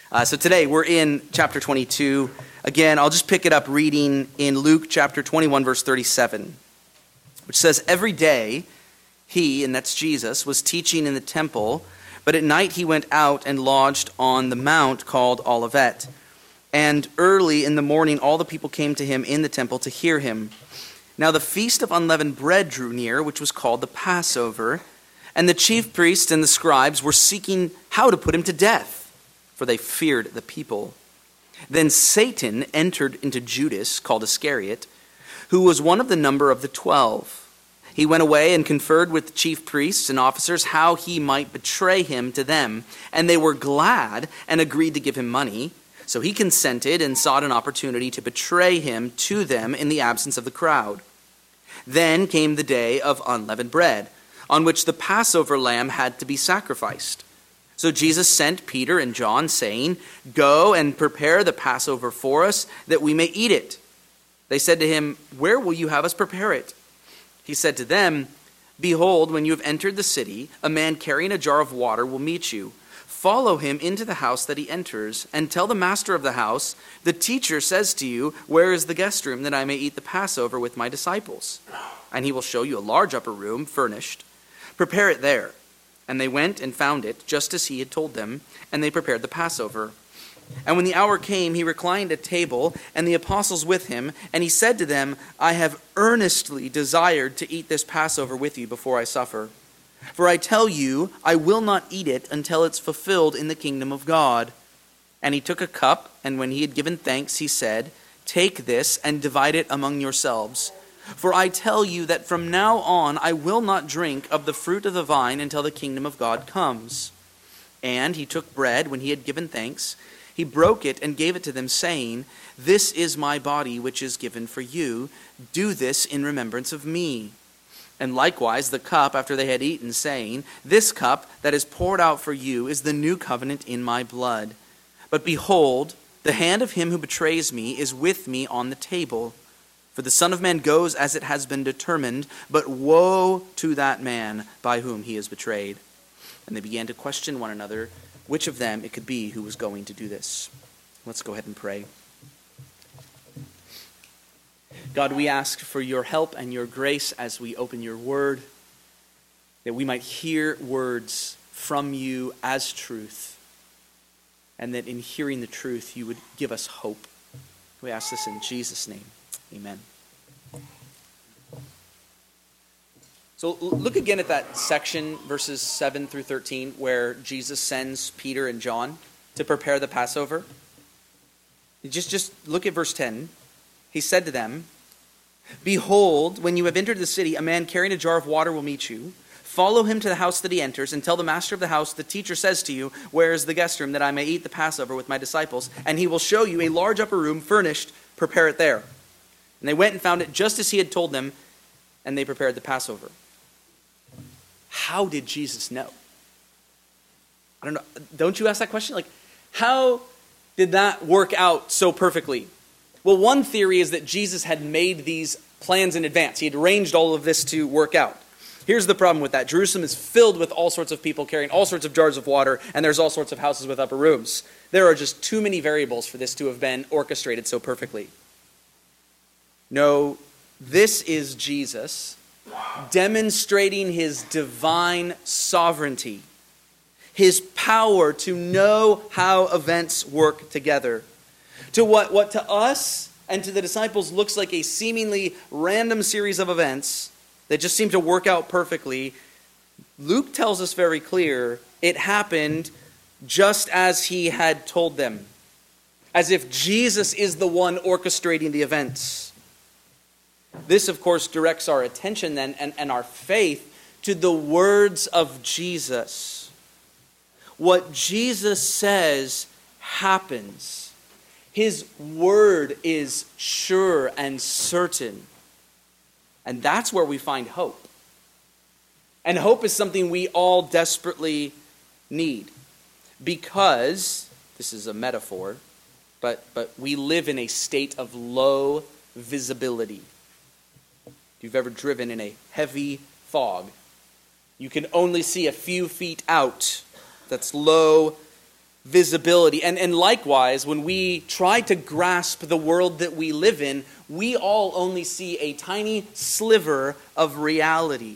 So today we're in chapter 22. Again, I'll just pick it up reading in Luke chapter 21, verse 37, which says, "Every day he," and that's Jesus, "was teaching in the temple, but at night he went out and lodged on the mount called Olivet. And early in the morning all the people came to him in the temple to hear him. Now the feast of unleavened bread drew near, which was called the Passover, and the chief priests and the scribes were seeking how to put him to death, for they feared the people. Then Satan entered into Judas, called Iscariot, who was one of the number of the 12. He went away and conferred with the chief priests and officers how he might betray him to them. And they were glad and agreed to give him money. So he consented and sought an opportunity to betray him to them in the absence of the crowd. Then came the day of unleavened bread, on which the Passover lamb had to be sacrificed. So Jesus sent Peter and John, saying, 'Go and prepare the Passover for us, that we may eat it.' They said to him, 'Where will you have us prepare it?' He said to them, 'Behold, when you have entered the city, a man carrying a jar of water will meet you. Follow him into the house that he enters, and tell the master of the house, the teacher says to you, where is the guest room, that I may eat the Passover with my disciples? And he will show you a large upper room, furnished. Prepare it there.' And they went and found it, just as he had told them, and they prepared the Passover. And when the hour came, he reclined at table, and the apostles with him, and he said to them, 'I have earnestly desired to eat this Passover with you before I suffer. For I tell you, I will not eat it until it's fulfilled in the kingdom of God.' And he took a cup, and when he had given thanks, he said, 'Take this and divide it among yourselves. For I tell you that from now on I will not drink of the fruit of the vine until the kingdom of God comes.' And he took bread when he had given thanks. He broke it and gave it to them, saying, 'This is my body which is given for you. Do this in remembrance of me.' And likewise the cup after they had eaten, saying, 'This cup that is poured out for you is the new covenant in my blood. But behold, the hand of him who betrays me is with me on the table. For the Son of Man goes as it has been determined, but woe to that man by whom he is betrayed.' And they began to question one another which of them it could be who was going to do this." Let's go ahead and pray. God, we ask for your help and your grace as we open your word, that we might hear words from you as truth, and that in hearing the truth you would give us hope. We ask this in Jesus' name. Amen. So look again at that section, verses 7 through 13, where Jesus sends Peter and John to prepare the Passover. Just look at verse 10. He said to them, "Behold, when you have entered the city, a man carrying a jar of water will meet you. Follow him to the house that he enters, and tell the master of the house, the teacher says to you, where is the guest room, that I may eat the Passover with my disciples? And he will show you a large upper room, furnished. Prepare it there." And they went and found it just as he had told them, and they prepared the Passover. How did Jesus know? I don't know. Don't you ask that question? Like, how did that work out so perfectly? Well, one theory is that Jesus had made these plans in advance. He had arranged all of this to work out. Here's the problem with that. Jerusalem is filled with all sorts of people carrying all sorts of jars of water, and there's all sorts of houses with upper rooms. There are just too many variables for this to have been orchestrated so perfectly. No, this is Jesus demonstrating his divine sovereignty, his power to know how events work together. To what to us and to the disciples looks like a seemingly random series of events that just seem to work out perfectly, Luke tells us very clear it happened just as he had told them, as if Jesus is the one orchestrating the events. This, of course, directs our attention then and our faith to the words of Jesus. What Jesus says happens. His word is sure and certain. And that's where we find hope. And hope is something we all desperately need. Because, this is a metaphor, but we live in a state of low visibility. If you've ever driven in a heavy fog, you can only see a few feet out. That's low visibility. And likewise, when we try to grasp the world that we live in, we all only see a tiny sliver of reality.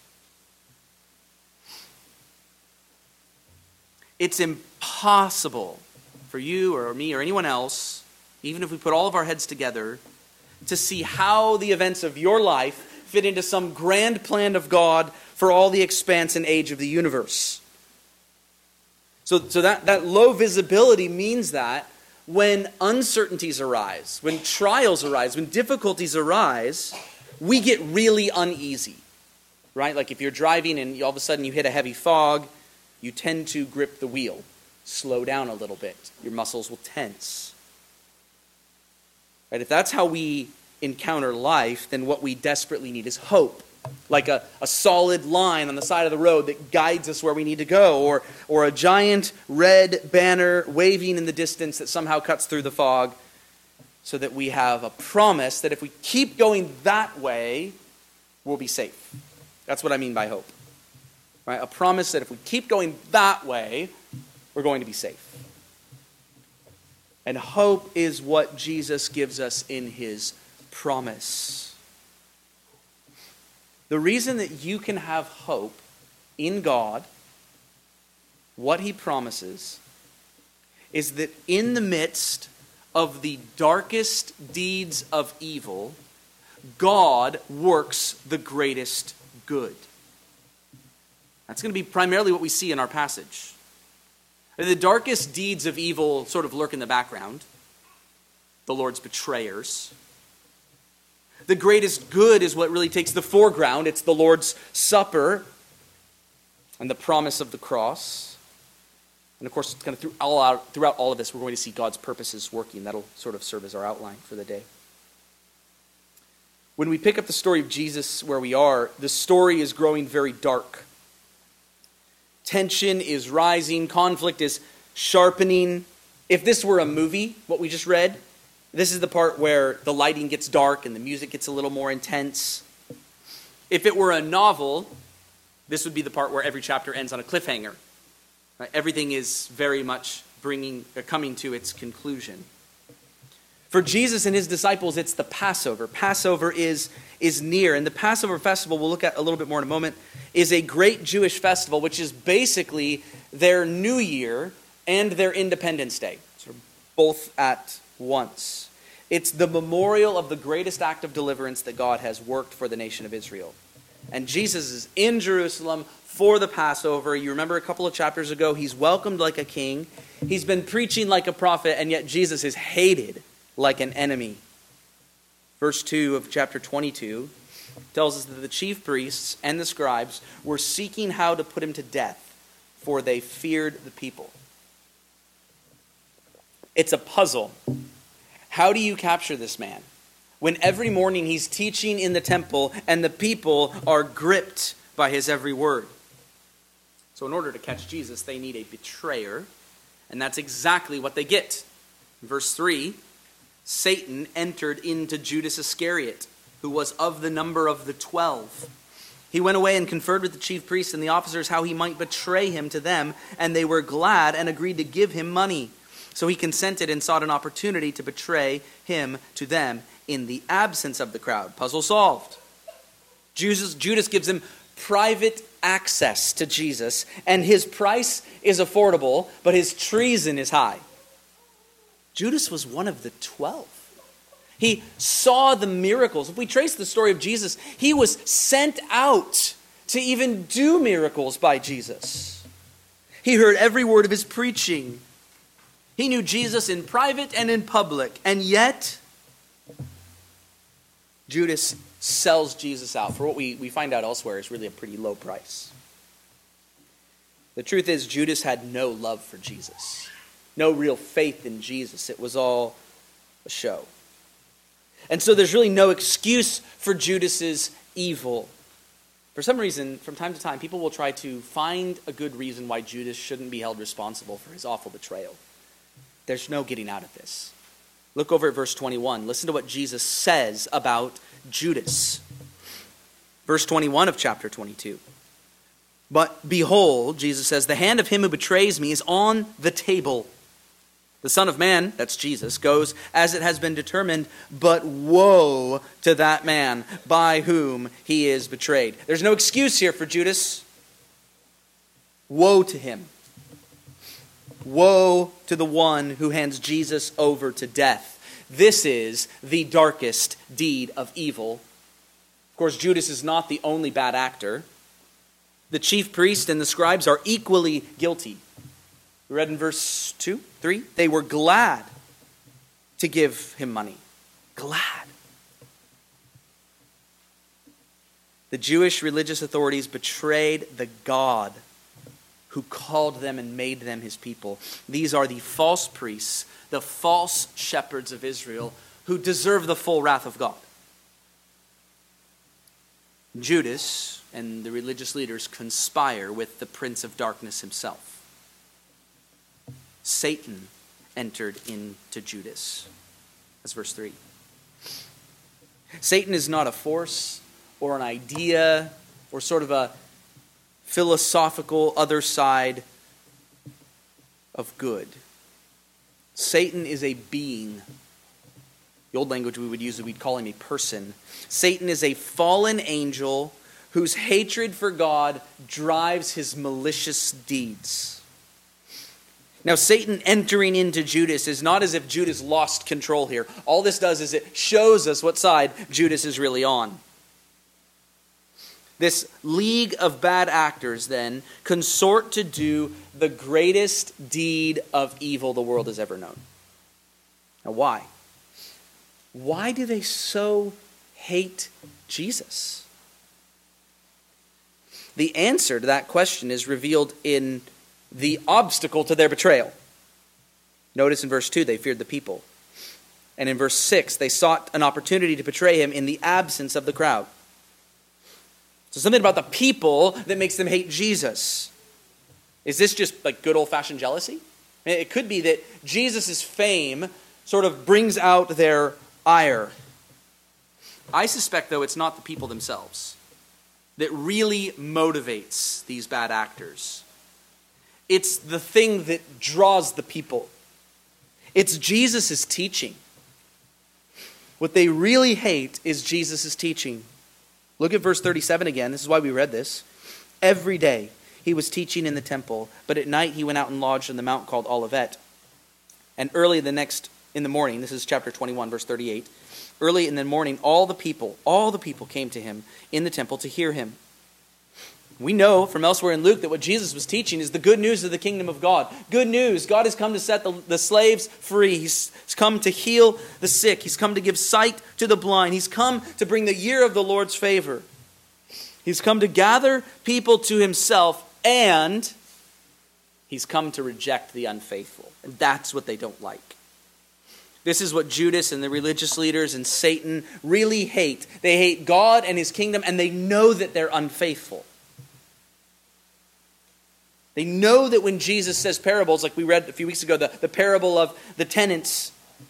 It's impossible for you or me or anyone else, even if we put all of our heads together, to see how the events of your life fit into some grand plan of God for all the expanse and age of the universe. So that low visibility means that when uncertainties arise, when trials arise, when difficulties arise, we get really uneasy, right? Like if you're driving and all of a sudden you hit a heavy fog, you tend to grip the wheel, slow down a little bit. Your muscles will tense. Right? If that's how we encounter life, then what we desperately need is hope. Like a solid line on the side of the road that guides us where we need to go, or a giant red banner waving in the distance that somehow cuts through the fog, so that we have a promise that if we keep going that way, we'll be safe. That's what I mean by hope. Right? A promise that if we keep going that way, we're going to be safe. And hope is what Jesus gives us in his promise. The reason that you can have hope in God, what he promises, is that in the midst of the darkest deeds of evil, God works the greatest good. That's going to be primarily what we see in our passage. The darkest deeds of evil sort of lurk in the background. The Lord's betrayers. The greatest good is what really takes the foreground. It's the Lord's Supper and the promise of the cross. And of course, kind of throughout all of this, we're going to see God's purposes working. That'll sort of serve as our outline for the day. When we pick up the story of Jesus where we are, the story is growing very dark. Tension is rising. Conflict is sharpening. If this were a movie, what we just read, this is the part where the lighting gets dark and the music gets a little more intense. If it were a novel, this would be the part where every chapter ends on a cliffhanger. Right? Everything is very much coming to its conclusion. For Jesus and his disciples, it's the Passover. Passover is near. And the Passover festival, we'll look at a little bit more in a moment, is a great Jewish festival, which is basically their New Year and their Independence Day. Sort of both at once. It's the memorial of the greatest act of deliverance that God has worked for the nation of Israel. And Jesus is in Jerusalem for the Passover. You remember a couple of chapters ago, he's welcomed like a king. He's been preaching like a prophet, and yet Jesus is hated like an enemy. Verse 2 of chapter 22 tells us that the chief priests and the scribes were seeking how to put him to death, for they feared the people. It's a puzzle. How do you capture this man when every morning he's teaching in the temple and the people are gripped by his every word? So in order to catch Jesus, they need a betrayer, and that's exactly what they get. In verse 3, Satan entered into Judas Iscariot, who was of the number of the 12. He went away and conferred with the chief priests and the officers how he might betray him to them, and they were glad and agreed to give him money. So he consented and sought an opportunity to betray him to them in the absence of the crowd. Puzzle solved. Judas gives him private access to Jesus, and his price is affordable, but his treason is high. Judas was one of the 12. He saw the miracles. If we trace the story of Jesus, he was sent out to even do miracles by Jesus. He heard every word of his preaching. He knew Jesus in private and in public, and yet Judas sells Jesus out for what we find out elsewhere is really a pretty low price. The truth is, Judas had no love for Jesus, no real faith in Jesus. It was all a show. And so there's really no excuse for Judas's evil. For some reason, from time to time, people will try to find a good reason why Judas shouldn't be held responsible for his awful betrayal. There's no getting out of this. Look over at verse 21. Listen to what Jesus says about Judas. Verse 21 of chapter 22. But behold, Jesus says, the hand of him who betrays me is on the table. The Son of Man, that's Jesus, goes as it has been determined, but woe to that man by whom he is betrayed. There's no excuse here for Judas. Woe to him. Woe to the one who hands Jesus over to death. This is the darkest deed of evil. Of course, Judas is not the only bad actor. The chief priest and the scribes are equally guilty. We read in verse 2, 3, they were glad to give him money. Glad. The Jewish religious authorities betrayed the God who called them and made them his people. These are the false priests, the false shepherds of Israel, who deserve the full wrath of God. Judas and the religious leaders conspire with the prince of darkness himself. Satan entered into Judas. That's verse 3. Satan is not a force or an idea or sort of a philosophical other side of good. Satan is a being. The old language we would use, we'd call him a person. Satan is a fallen angel whose hatred for God drives his malicious deeds. Now, Satan entering into Judas is not as if Judas lost control here. All this does is it shows us what side Judas is really on. This league of bad actors, then, consort to do the greatest deed of evil the world has ever known. Now, why? Why do they so hate Jesus? The answer to that question is revealed in the obstacle to their betrayal. Notice in verse 2, they feared the people. And in verse 6, they sought an opportunity to betray him in the absence of the crowd. So something about the people that makes them hate Jesus. Is this just like good old-fashioned jealousy? It could be that Jesus' fame sort of brings out their ire. I suspect, though, it's not the people themselves that really motivates these bad actors. It's the thing that draws the people. It's Jesus' teaching. What they really hate is Jesus' teaching. Look at verse 37 again. This is why we read this. Every day he was teaching in the temple, but at night he went out and lodged on the mount called Olivet. And early in the morning, this is chapter 21, verse 38, early in the morning, all the people came to him in the temple to hear him. We know from elsewhere in Luke that what Jesus was teaching is the good news of the kingdom of God. Good news. God has come to set the slaves free. He's come to heal the sick. He's come to give sight to the blind. He's come to bring the year of the Lord's favor. He's come to gather people to himself, and he's come to reject the unfaithful. And that's what they don't like. This is what Judas and the religious leaders and Satan really hate. They hate God and his kingdom, and they know that they're unfaithful. They know that when Jesus says parables, like we read a few weeks ago, the parable of the tenants,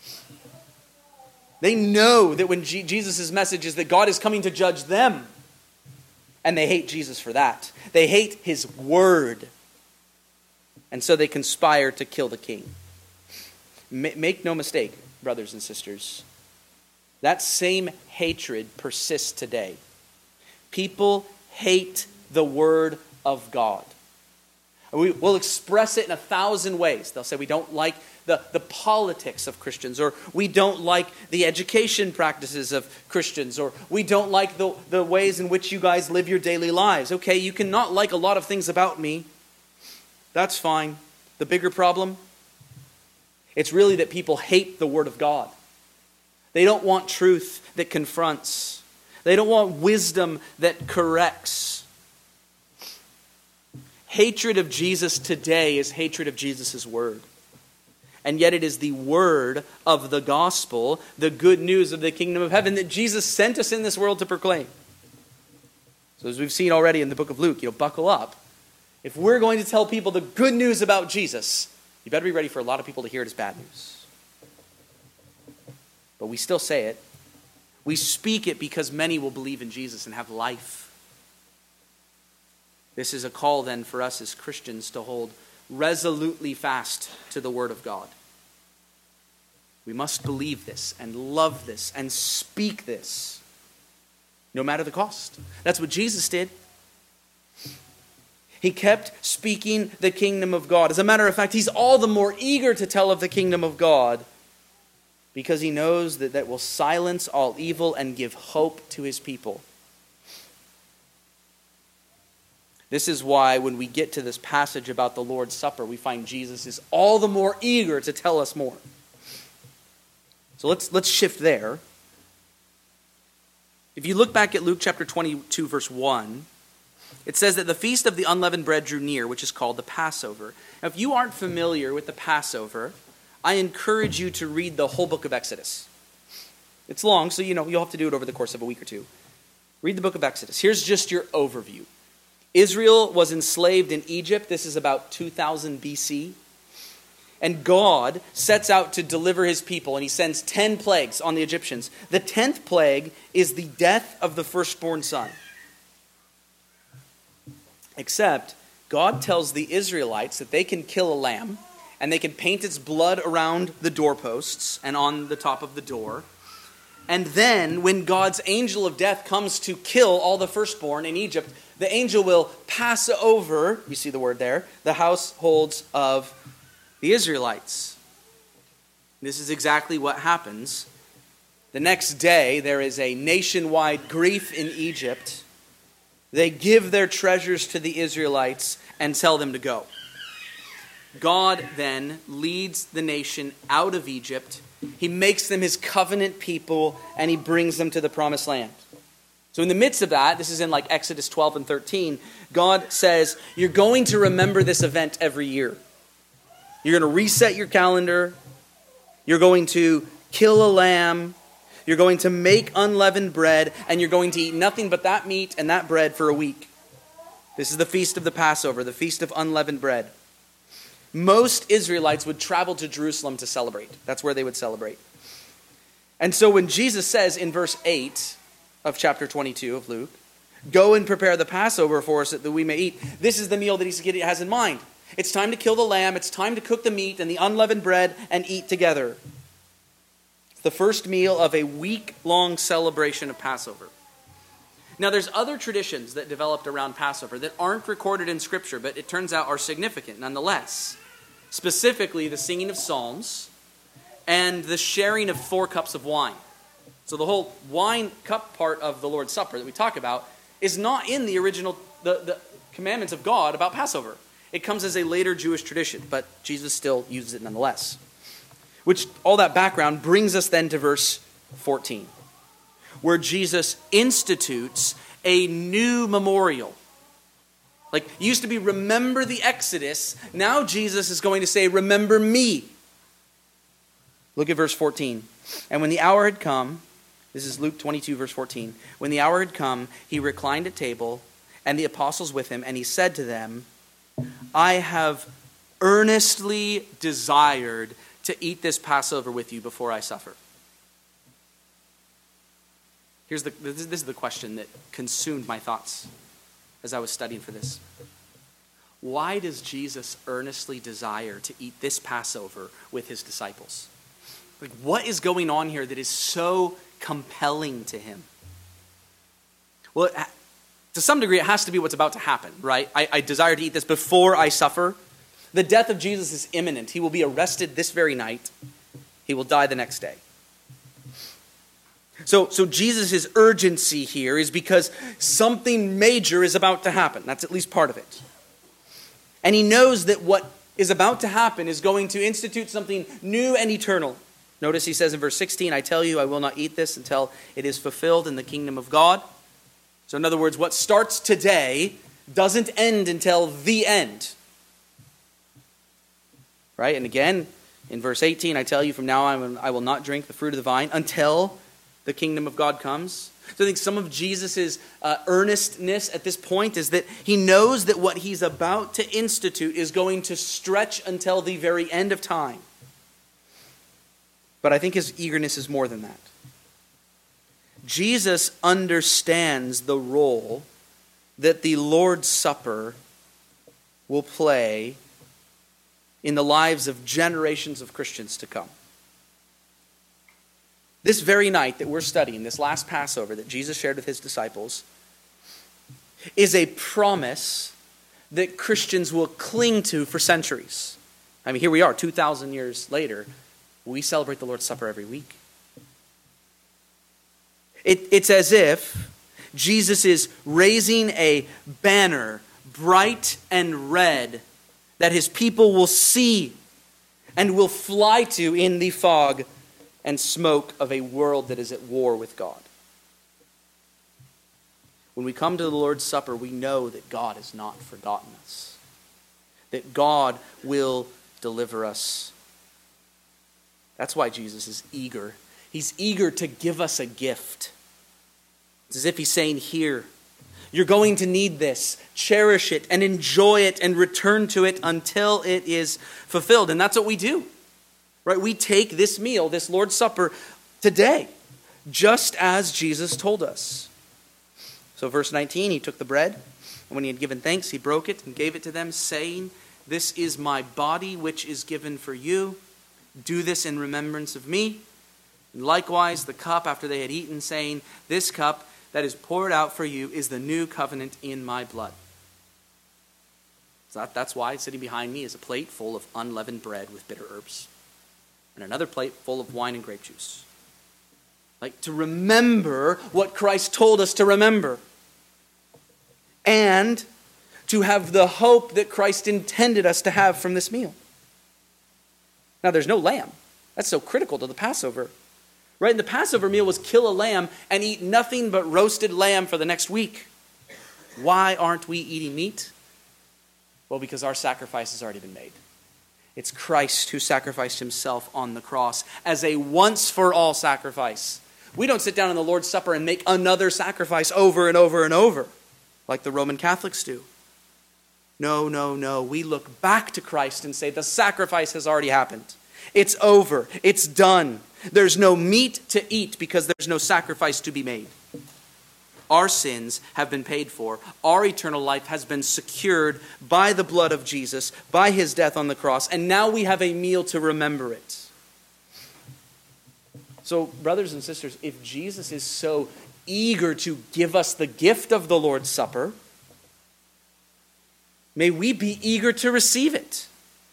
they know that when Jesus' message is that God is coming to judge them, and they hate Jesus for that. They hate his word, and so they conspire to kill the king. Make no mistake, brothers and sisters, that same hatred persists today. People hate the word of God. We'll express it in 1,000 ways. They'll say we don't like the politics of Christians, or we don't like the education practices of Christians, or we don't like the ways in which you guys live your daily lives. Okay, you can not like a lot of things about me. That's fine. The bigger problem, it's really that people hate the Word of God. They don't want truth that confronts. They don't want wisdom that corrects. Hatred of Jesus today is hatred of Jesus' word. And yet it is the word of the gospel, the good news of the kingdom of heaven that Jesus sent us in this world to proclaim. So as we've seen already in the book of Luke, buckle up. If we're going to tell people the good news about Jesus, you better be ready for a lot of people to hear it as bad news. But we still say it. We speak it because many will believe in Jesus and have life. This is a call then for us as Christians to hold resolutely fast to the Word of God. We must believe this and love this and speak this, no matter the cost. That's what Jesus did. He kept speaking the kingdom of God. As a matter of fact, he's all the more eager to tell of the kingdom of God because he knows that that will silence all evil and give hope to his people. This is why when we get to this passage about the Lord's Supper, we find Jesus is all the more eager to tell us more. So let's shift there. If you look back at Luke chapter 22, verse 1, it says that the feast of the unleavened bread drew near, which is called the Passover. Now, if you aren't familiar with the Passover, I encourage you to read the whole book of Exodus. It's long, so you'll have to do it over the course of a week or two. Read the book of Exodus. Here's just your overview. Israel was enslaved in Egypt. This is about 2000 BC. And God sets out to deliver his people, and he sends 10 plagues on the Egyptians. The 10th plague is the death of the firstborn son. Except, God tells the Israelites that they can kill a lamb, and they can paint its blood around the doorposts and on the top of the door. And then, when God's angel of death comes to kill all the firstborn in Egypt, the angel will pass over, you see the word there, the households of the Israelites. This is exactly what happens. The next day, there is a nationwide grief in Egypt. They give their treasures to the Israelites and tell them to go. God then leads the nation out of Egypt. He makes them his covenant people, and he brings them to the promised land. So in the midst of that, this is in like Exodus 12 and 13, God says, you're going to remember this event every year. You're going to reset your calendar. You're going to kill a lamb. You're going to make unleavened bread, and you're going to eat nothing but that meat and that bread for a week. This is the feast of the Passover, the feast of unleavened bread. Most Israelites would travel to Jerusalem to celebrate. That's where they would celebrate. And so when Jesus says in verse 8 of chapter 22 of Luke, go and prepare the Passover for us that we may eat, this is the meal that he has in mind. It's time to kill the lamb, it's time to cook the meat and the unleavened bread and eat together. It's the first meal of a week-long celebration of Passover. Now there's other traditions that developed around Passover that aren't recorded in Scripture, but it turns out are significant nonetheless. Specifically, the singing of psalms and the sharing of 4 cups of wine. So the whole wine cup part of the Lord's Supper that we talk about is not in the original, the commandments of God about Passover. It comes as a later Jewish tradition, but Jesus still uses it nonetheless. Which, all that background brings us then to verse 14, where Jesus institutes a new memorial. Like, it used to be, remember the Exodus. Now Jesus is going to say, remember me. Look at verse 14. And when the hour had come, this is Luke 22, verse 14. When the hour had come, he reclined at table, and the apostles with him, and he said to them, I have earnestly desired to eat this Passover with you before I suffer. This is the question that consumed my thoughts as I was studying for this. Why does Jesus earnestly desire to eat this Passover with his disciples? Like, what is going on here that is so compelling to him? Well, to some degree, it has to be what's about to happen, right? I desire to eat this before I suffer. The death of Jesus is imminent. He will be arrested this very night. He will die the next day. So Jesus' urgency here is because something major is about to happen. That's at least part of it. And he knows that what is about to happen is going to institute something new and eternal. Notice he says in verse 16, I tell you, I will not eat this until it is fulfilled in the kingdom of God. So in other words, what starts today doesn't end until the end. Right? And again, in verse 18, I tell you, from now on I will not drink the fruit of the vine until the kingdom of God comes. So I think some of Jesus' earnestness at this point is that he knows that what he's about to institute is going to stretch until the very end of time. But I think his eagerness is more than that. Jesus understands the role that the Lord's Supper will play in the lives of generations of Christians to come. This very night that we're studying, this last Passover that Jesus shared with his disciples, is a promise that Christians will cling to for centuries. I mean, here we are, 2,000 years later. We celebrate the Lord's Supper every week. It's as if Jesus is raising a banner, bright and red, that his people will see and will fly to in the fog and smoke of a world that is at war with God. When we come to the Lord's Supper, we know that God has not forgotten us, that God will deliver us. That's why Jesus is eager. He's eager to give us a gift. It's as if he's saying, here, you're going to need this. Cherish it and enjoy it and return to it until it is fulfilled. And that's what we do, right? We take this meal, this Lord's Supper, today, just as Jesus told us. So verse 19, he took the bread, and when he had given thanks, he broke it and gave it to them, saying, "This is my body, which is given for you. Do this in remembrance of me." And likewise the cup after they had eaten, saying, "This cup that is poured out for you is the new covenant in my blood." So that's why sitting behind me is a plate full of unleavened bread with bitter herbs, and another plate full of wine and grape juice. Like, to remember what Christ told us to remember, and to have the hope that Christ intended us to have from this meal. Now, there's no lamb. That's so critical to the Passover. Right? And the Passover meal was kill a lamb and eat nothing but roasted lamb for the next week. Why aren't we eating meat? Well, because our sacrifice has already been made. It's Christ who sacrificed himself on the cross as a once-for-all sacrifice. We don't sit down in the Lord's Supper and make another sacrifice over and over and over, like the Roman Catholics do. No, no, no. We look back to Christ and say, the sacrifice has already happened. It's over. It's done. There's no meat to eat because there's no sacrifice to be made. Our sins have been paid for. Our eternal life has been secured by the blood of Jesus, by his death on the cross, and now we have a meal to remember it. So, brothers and sisters, if Jesus is so eager to give us the gift of the Lord's Supper, may we be eager to receive it.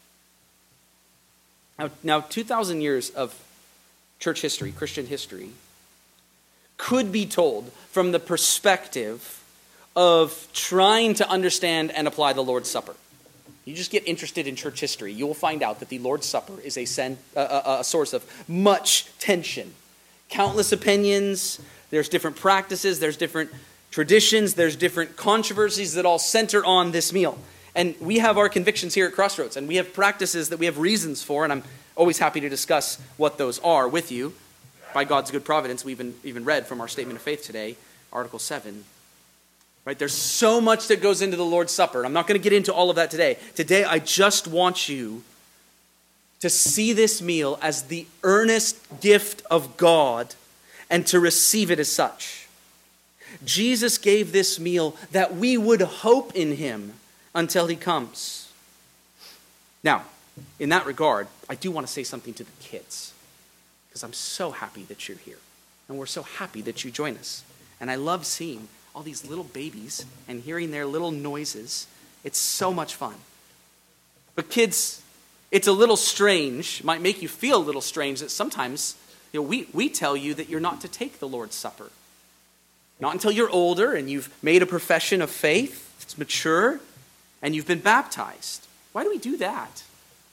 Now 2,000 years of church history, Christian history, could be told from the perspective of trying to understand and apply the Lord's Supper. You just get interested in church history, you will find out that the Lord's Supper is a source of much tension. Countless opinions, there's different practices, there's different traditions, there's different controversies that all center on this meal. And we have our convictions here at Crossroads, and we have practices that we have reasons for, and I'm always happy to discuss what those are with you. By God's good providence, we even read from our Statement of Faith today, Article 7. Right? There's so much that goes into the Lord's Supper, and I'm not going to get into all of that today. Today, I just want you to see this meal as the earnest gift of God and to receive it as such. Jesus gave this meal that we would hope in him until he comes. Now, in that regard, I do want to say something to the kids, because I'm so happy that you're here, and we're so happy that you join us. And I love seeing all these little babies and hearing their little noises. It's so much fun. But kids, it's a little strange, might make you feel a little strange that sometimes we tell you that you're not to take the Lord's Supper. Not until you're older and you've made a profession of faith, it's mature, and you've been baptized. Why do we do that?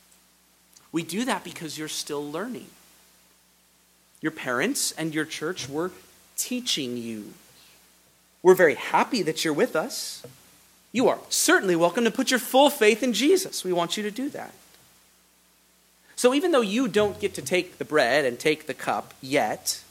We do that because you're still learning. Your parents and your church were teaching you. We're very happy that you're with us. You are certainly welcome to put your full faith in Jesus. We want you to do that. So even though you don't get to take the bread and take the cup yet,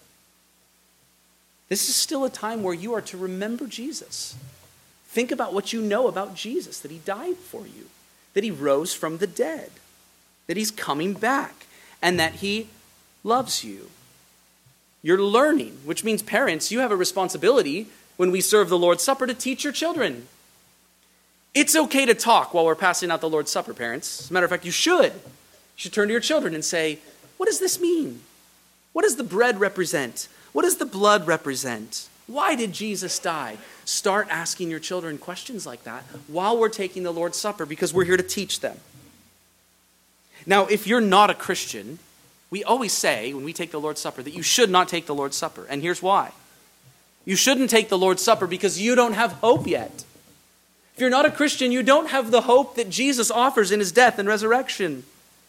this is still a time where you are to remember Jesus. Think about what you know about Jesus, that he died for you, that he rose from the dead, that he's coming back, and that he loves you. You're learning, which means parents, you have a responsibility when we serve the Lord's Supper to teach your children. It's okay to talk while we're passing out the Lord's Supper, parents. As a matter of fact, you should. You should turn to your children and say, what does this mean? What does the bread represent? What does the blood represent? Why did Jesus die? Start asking your children questions like that while we're taking the Lord's Supper, because we're here to teach them. Now, if you're not a Christian, we always say when we take the Lord's Supper that you should not take the Lord's Supper. And here's why. You shouldn't take the Lord's Supper because you don't have hope yet. If you're not a Christian, you don't have the hope that Jesus offers in his death and resurrection.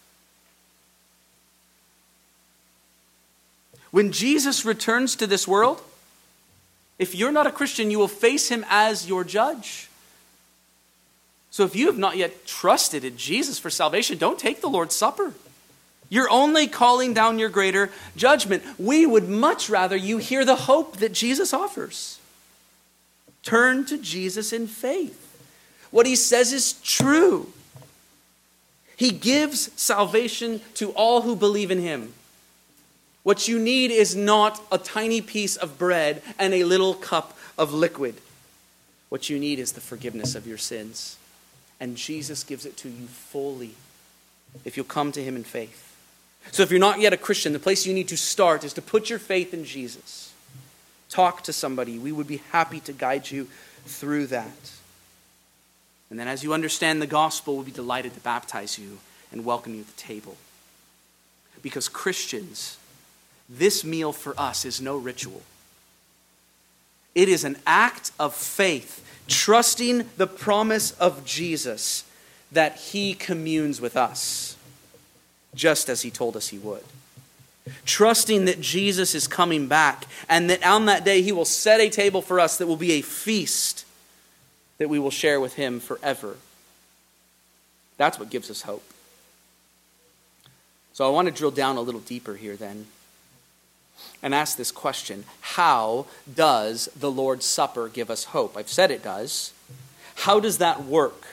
When Jesus returns to this world, if you're not a Christian, you will face him as your judge. So if you have not yet trusted in Jesus for salvation, don't take the Lord's Supper. You're only calling down your greater judgment. We would much rather you hear the hope that Jesus offers. Turn to Jesus in faith. What he says is true. He gives salvation to all who believe in him. What you need is not a tiny piece of bread and a little cup of liquid. What you need is the forgiveness of your sins. And Jesus gives it to you fully if you'll come to him in faith. So if you're not yet a Christian, the place you need to start is to put your faith in Jesus. Talk to somebody. We would be happy to guide you through that. And then as you understand the gospel, we'll be delighted to baptize you and welcome you at the table. Because Christians, this meal for us is no ritual. It is an act of faith, trusting the promise of Jesus that he communes with us, just as he told us he would. Trusting that Jesus is coming back and that on that day he will set a table for us that will be a feast that we will share with him forever. That's what gives us hope. So I want to drill down a little deeper here then and ask this question. How does the Lord's Supper give us hope? I've said it does. How does that work?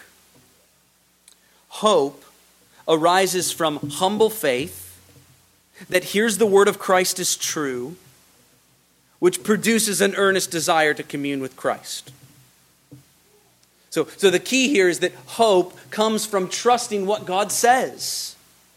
Hope arises from humble faith that hears the word of Christ is true, which produces an earnest desire to commune with Christ. So the key here is that hope comes from trusting what God says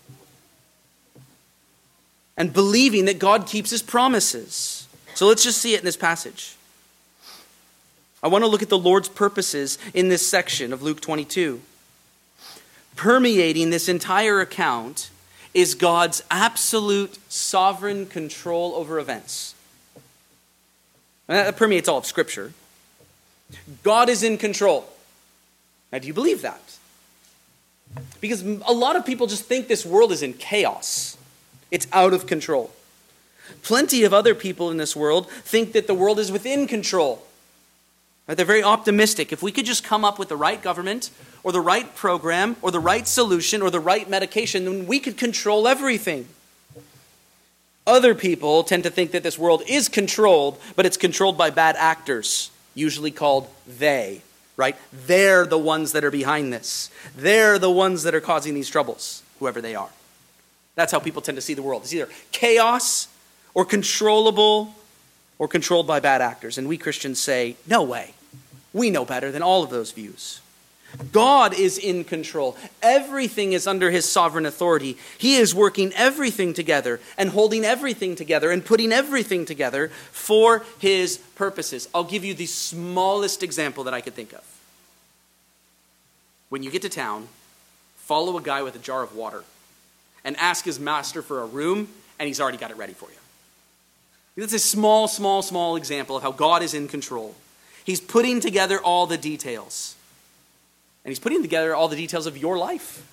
and believing that God keeps his promises. So let's just see it in this passage. I want to look at the Lord's purposes in this section of Luke 22. Permeating this entire account is God's absolute sovereign control over events. And that permeates all of Scripture. God is in control. Now, do you believe that? Because a lot of people just think this world is in chaos. It's out of control. Plenty of other people in this world think that the world is within control. Right? They're very optimistic. If we could just come up with the right government or the right program or the right solution or the right medication, then we could control everything. Other people tend to think that this world is controlled, but it's controlled by bad actors, usually called they. Right? They're the ones that are behind this. They're the ones that are causing these troubles, whoever they are. That's how people tend to see the world. It's either chaos or controllable or controlled by bad actors. And we Christians say, no way. We know better than all of those views. God is in control. Everything is under his sovereign authority. He is working everything together and holding everything together and putting everything together for his purposes. I'll give you the smallest example that I could think of. When you get to town, follow a guy with a jar of water and ask his master for a room, and he's already got it ready for you. That's a small example of how God is in control. He's putting together all the details. And he's putting together all the details of your life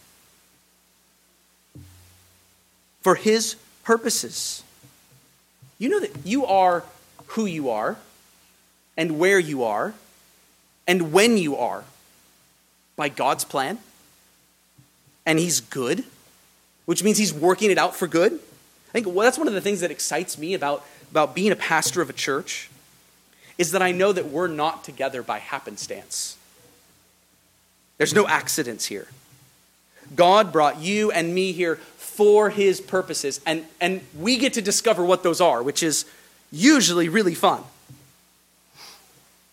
for his purposes. You know that you are who you are and where you are and when you are by God's plan. And he's good, which means he's working it out for good. I think that's one of the things that excites me about being a pastor of a church is that I know that we're not together by happenstance. There's no accidents here. God brought you and me here for his purposes, and we get to discover what those are, which is usually really fun.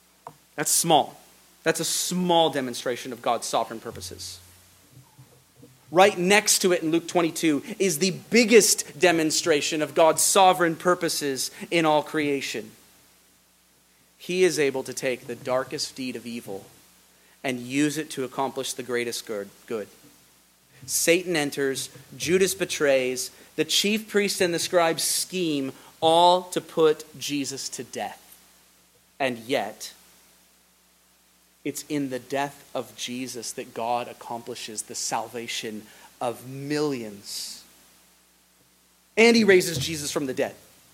That's small. That's a small demonstration of God's sovereign purposes. Right next to it in Luke 22 is the biggest demonstration of God's sovereign purposes in all creation. He is able to take the darkest deed of evil and use it to accomplish the greatest good. Satan enters, Judas betrays, the chief priest and the scribes scheme, all to put Jesus to death. And yet, it's in the death of Jesus that God accomplishes the salvation of millions. And he raises Jesus from the dead.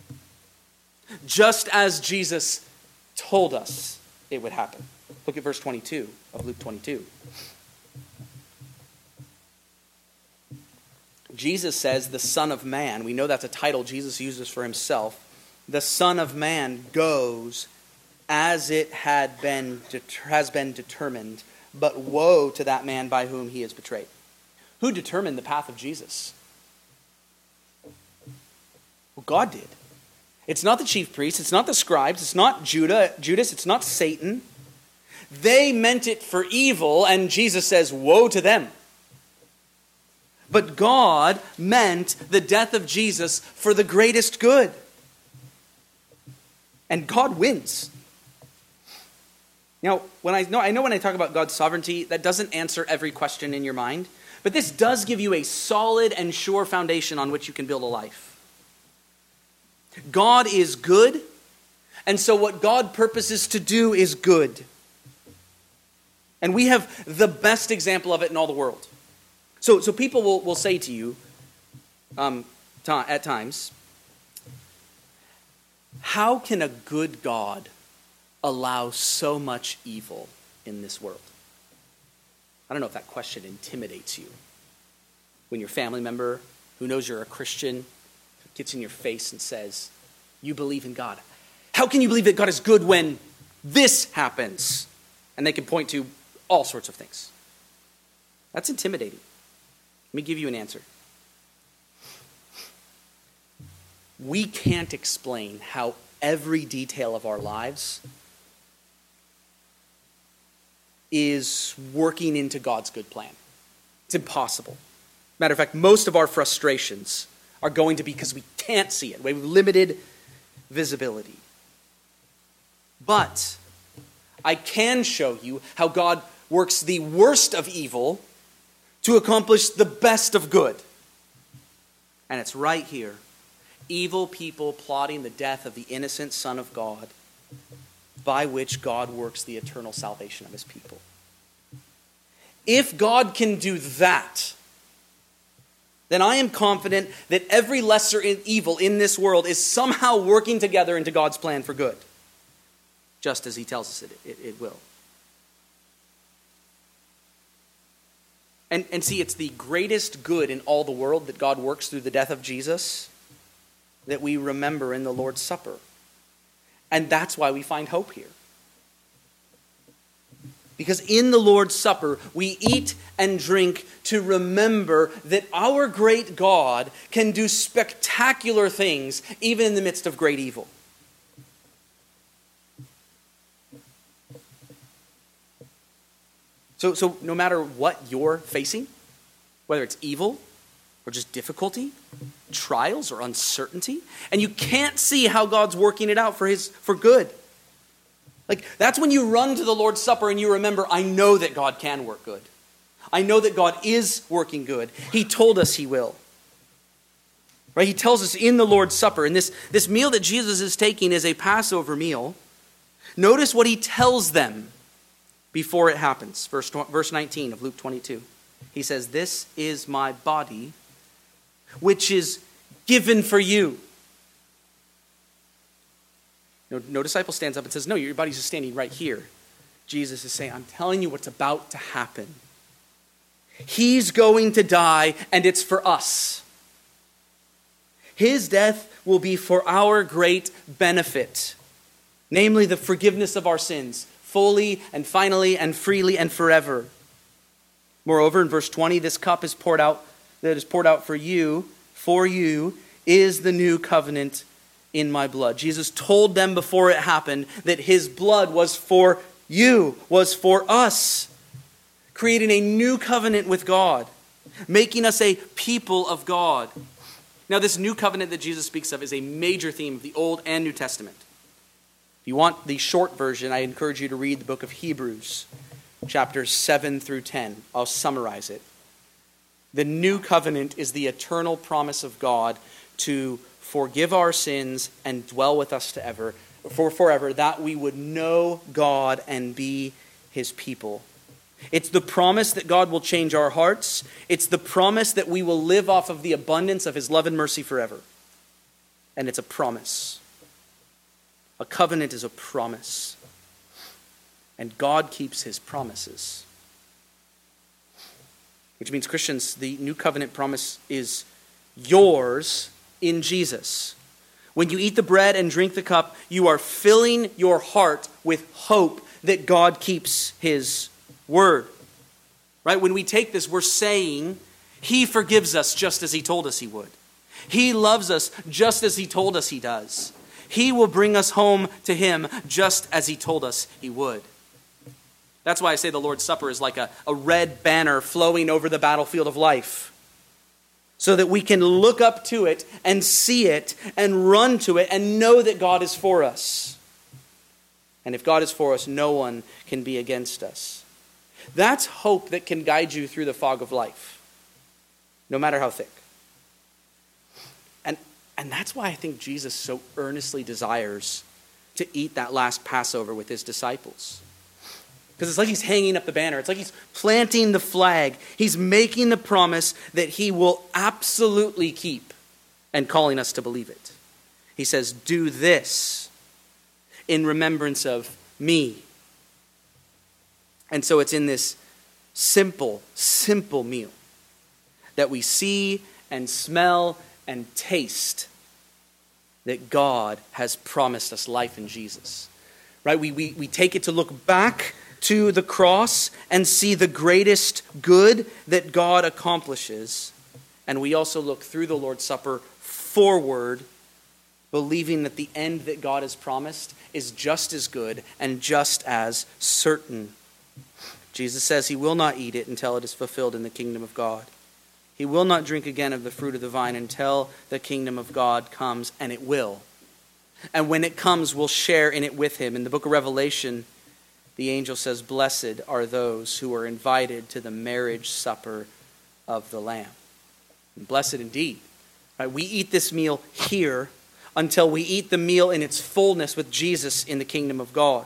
Just as Jesus told us it would happen. Look at verse 22 of Luke 22. Jesus says, the Son of Man, we know that's a title Jesus uses for himself. The Son of Man goes as it has been determined, but woe to that man by whom he is betrayed. Who determined the path of Jesus? Well, God did. It's not the chief priests, it's not the scribes, it's not Judas, it's not Satan. They meant it for evil, and Jesus says, woe to them. But God meant the death of Jesus for the greatest good. And God wins. Now, I know when I talk about God's sovereignty, that doesn't answer every question in your mind, but this does give you a solid and sure foundation on which you can build a life. God is good, and so what God purposes to do is good. And we have the best example of it in all the world. So people will say to you at times, how can a good God allow so much evil in this world? I don't know if that question intimidates you. When your family member who knows you're a Christian gets in your face and says, you believe in God. How can you believe that God is good when this happens? And they can point to all sorts of things. That's intimidating. Let me give you an answer. We can't explain how every detail of our lives is working into God's good plan. It's impossible. Matter of fact, most of our frustrations are going to be because we can't see it. We have limited visibility. But I can show you how God works the worst of evil to accomplish the best of good. And it's right here. Evil people plotting the death of the innocent Son of God, by which God works the eternal salvation of his people. If God can do that, then I am confident that every lesser evil in this world is somehow working together into God's plan for good, just as he tells us it will. And see, it's the greatest good in all the world that God works through the death of Jesus that we remember in the Lord's Supper. And that's why we find hope here. Because in the Lord's Supper, we eat and drink to remember that our great God can do spectacular things even in the midst of great evil. So no matter what you're facing, whether it's evil or just difficulty, trials or uncertainty, and you can't see how God's working it out for good. Like, that's when you run to the Lord's Supper and you remember, I know that God can work good. I know that God is working good. He told us he will. Right? He tells us in the Lord's Supper, and this meal that Jesus is taking is a Passover meal. Notice what he tells them before it happens. Verse 19 of Luke 22. He says, this is my body, which is given for you. No disciple stands up and says, no, your body's just standing right here. Jesus is saying, I'm telling you what's about to happen. He's going to die, and it's for us. His death will be for our great benefit, namely the forgiveness of our sins, fully and finally and freely and forever. Moreover, in verse 20, this cup is poured out for you is the new covenant in my blood. Jesus told them before it happened that his blood was for you was for us, creating a new covenant with God, making us a people of God. Now, this new covenant that Jesus speaks of is a major theme of the Old and New Testament. If you want the short version, I encourage you to read the book of Hebrews, chapters 7 through 10. I'll summarize it. The new covenant is the eternal promise of God to forgive our sins and dwell with us forever, that we would know God and be his people. It's the promise that God will change our hearts. It's the promise that we will live off of the abundance of his love and mercy forever. And it's a promise. A covenant is a promise. And God keeps his promises. Which means, Christians, the new covenant promise is yours in Jesus. When you eat the bread and drink the cup, you are filling your heart with hope that God keeps his word. Right? When we take this, we're saying he forgives us just as he told us he would. He loves us just as he told us he does. He will bring us home to him just as he told us he would. That's why I say the Lord's Supper is like a red banner flowing over the battlefield of life, so that we can look up to it and see it and run to it and know that God is for us. And if God is for us, no one can be against us. That's hope that can guide you through the fog of life, no matter how thick. And that's why I think Jesus so earnestly desires to eat that last Passover with his disciples. Because it's like he's hanging up the banner. It's like he's planting the flag. He's making the promise that he will absolutely keep and calling us to believe it. He says, do this in remembrance of me. And so it's in this simple meal that we see and smell and taste that God has promised us life in Jesus. Right? We take it to look back to the cross and see the greatest good that God accomplishes. And we also look through the Lord's Supper forward, believing that the end that God has promised is just as good and just as certain. Jesus says he will not eat it until it is fulfilled in the kingdom of God. He will not drink again of the fruit of the vine until the kingdom of God comes, and it will. And when it comes, we'll share in it with him. In the book of Revelation, the angel says, blessed are those who are invited to the marriage supper of the Lamb. And blessed indeed. Right? We eat this meal here until we eat the meal in its fullness with Jesus in the kingdom of God.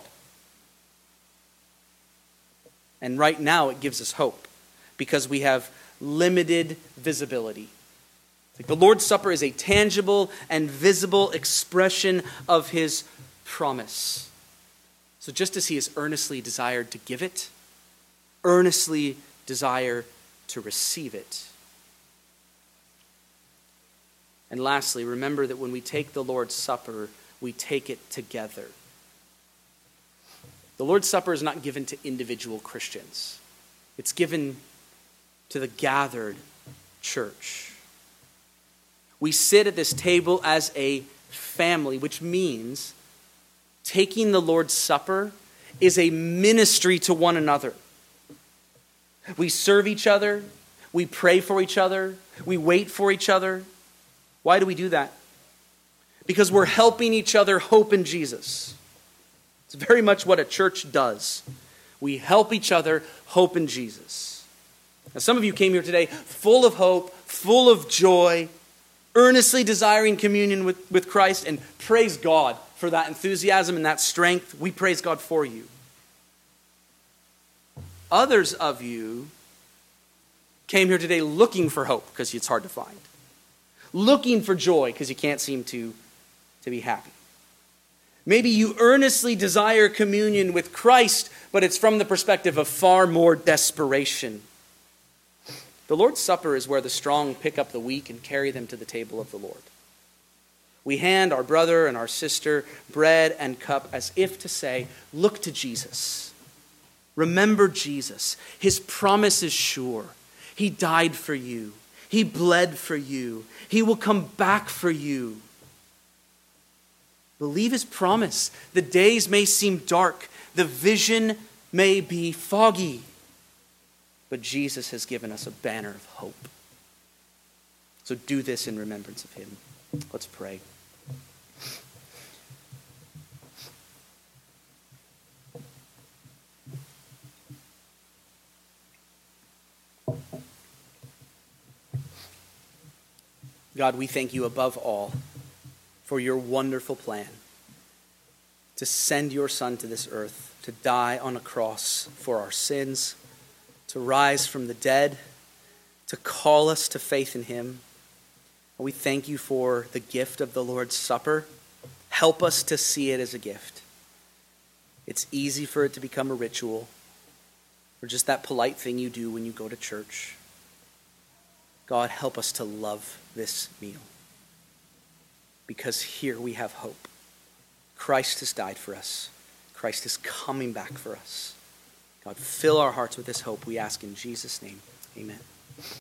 And right now it gives us hope because we have limited visibility. Like the Lord's Supper is a tangible and visible expression of his promise. So just as he has earnestly desired to give it, earnestly desire to receive it. And lastly, remember that when we take the Lord's Supper, we take it together. The Lord's Supper is not given to individual Christians. It's given to the gathered church. We sit at this table as a family, which means taking the Lord's Supper is a ministry to one another. We serve each other. We pray for each other. We wait for each other. Why do we do that? Because we're helping each other hope in Jesus. It's very much what a church does. We help each other hope in Jesus. Now, some of you came here today full of hope, full of joy, earnestly desiring communion with Christ, and praise God for that enthusiasm and that strength. We praise God for you. Others of you came here today looking for hope because it's hard to find. Looking for joy because you can't seem to be happy. Maybe you earnestly desire communion with Christ, but it's from the perspective of far more desperation. The Lord's Supper is where the strong pick up the weak and carry them to the table of the Lord. We hand our brother and our sister bread and cup as if to say, look to Jesus. Remember Jesus. His promise is sure. He died for you. He bled for you. He will come back for you. Believe his promise. The days may seem dark. The vision may be foggy, but Jesus has given us a banner of hope. So do this in remembrance of him. Let's pray. God, we thank you above all for your wonderful plan to send your Son to this earth, to die on a cross for our sins, to rise from the dead, to call us to faith in him. We thank you for the gift of the Lord's Supper. Help us to see it as a gift. It's easy for it to become a ritual, or just that polite thing you do when you go to church. God, help us to love this meal, because here we have hope. Christ has died for us. Christ is coming back for us. God, fill our hearts with this hope, we ask in Jesus' name. Amen.